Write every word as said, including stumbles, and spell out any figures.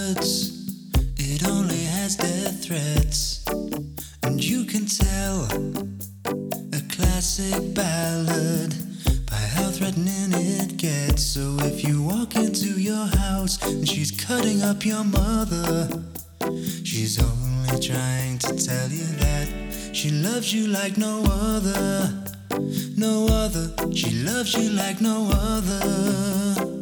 words, it only has death threats. And you can tell a classic ballad by how threatening it gets. So if you walk into your house and she's cutting up your mother, she's only trying to tell you that she loves you like no other. No other, she loves you like no other.